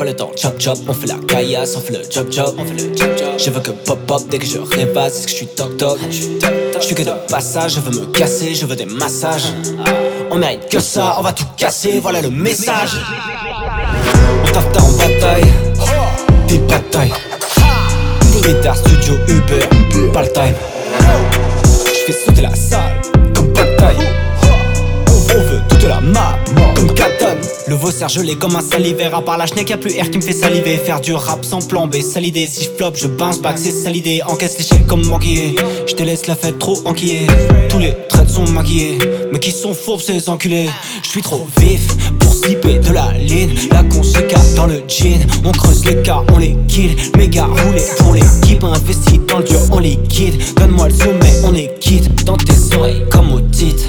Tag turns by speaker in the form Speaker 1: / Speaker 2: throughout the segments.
Speaker 1: le temps, chop chop, on fait la caillasse, on fait le job job, Je veux que pop pop dès que je rêvasse, est-ce que je suis toc toc. Je suis que de passage, je veux me casser, je veux des massages. On mérite que ça, on va tout casser, voilà le message. On taffe en bataille, des batailles. Pétard, studio, Uber, pas le time. Je fais sauter la salle, comme bataille. On veut toute la map, comme Catan. Le vaussaire gelé comme un salivaire. À part la schneck y'a plus air qui me fait saliver. Faire du rap sans plan B, sale idée. Si je flop, je bounce back, c'est sale idée. Encaisse l'échec comme manquillé. Je te laisse la fête trop enquillée. Tous les traits sont maquillés, mais qui sont fourbes ces enculés. Je suis trop vif pour slipper de la ligne. La conséquence dans le jean. On creuse les cas, on les kill. Méga roulé pour l'équipe. Investi dans le dur, on liquide. Donne-moi le sommet, on est quitte. Dans tes oreilles comme au titre.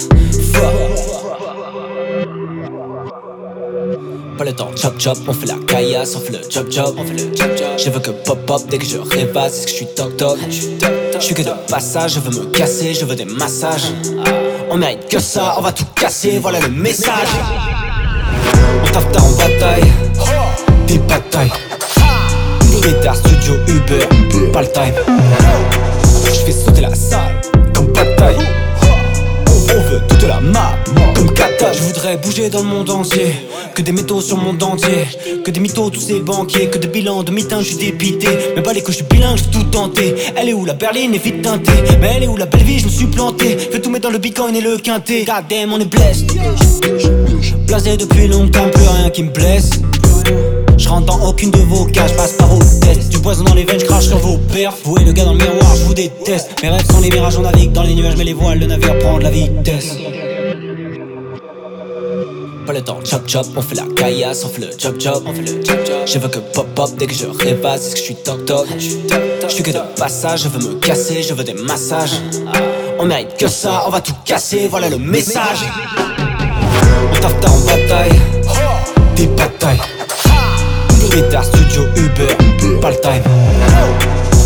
Speaker 1: Pas le temps, chop chop, on fait la caillasse, on fait le job job, Je veux que pop pop dès que je rêvasse, est-ce que je suis toc toc. Je suis que de passage, je veux me casser, je veux des massages. On mérite que ça, on va tout casser, voilà le message. On taffe en bataille, des batailles. Pétard, studio, Uber, pas le time. Je fais sauter la salle, comme bataille. On veut toute la map, comme Catan. Je voudrais bouger dans le monde entier. Que des métaux sur mon dentier. Que des mythos, tous ces banquiers. Que des bilans de mi-temps, je suis dépité. Mais bah les couches, je suis bilingue, je tout tenté. Elle est où la berline est vite teintée. Mais elle est où la belle vie, je me suis planté. Fais tout mettre dans le bitcoin et le quintet. God damn, on est blessed. Blasé depuis longtemps, plus rien qui me blesse. Je rentre dans aucune de vos cages, passe par au test. Du poison dans les veines, je crache sur vos perfs. Vous et le gars dans le miroir, je vous déteste. Mes rêves sont les mirages, on navigue dans les nuages. Mais les voiles, le navire prend de la vitesse. Pas le temps, chop chop, on fait la caillasse, on fait le job job, Je veux que pop pop dès que je rêvasse, est-ce que je suis toc toc. Je suis que de passage, je veux me casser, je veux des massages. On mérite que ça, on va tout casser, voilà le message. On taffe en bataille, des batailles. Pétard, studio, Uber, pas le time.